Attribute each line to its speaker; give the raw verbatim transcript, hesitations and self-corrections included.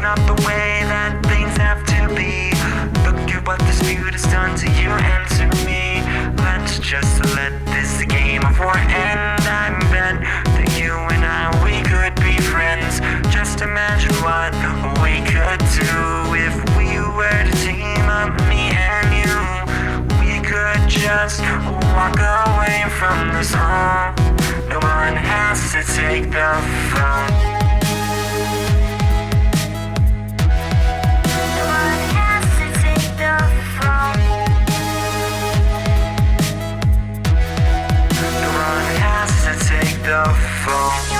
Speaker 1: not the way that things have to be. Look at what this feud has done to you and to me. Let's just let this game of war end. I bet that you and I, we could be friends. Just imagine what we could do if we were to team up, me and you. We could just walk away from this home. No one has to take the phone. The phone.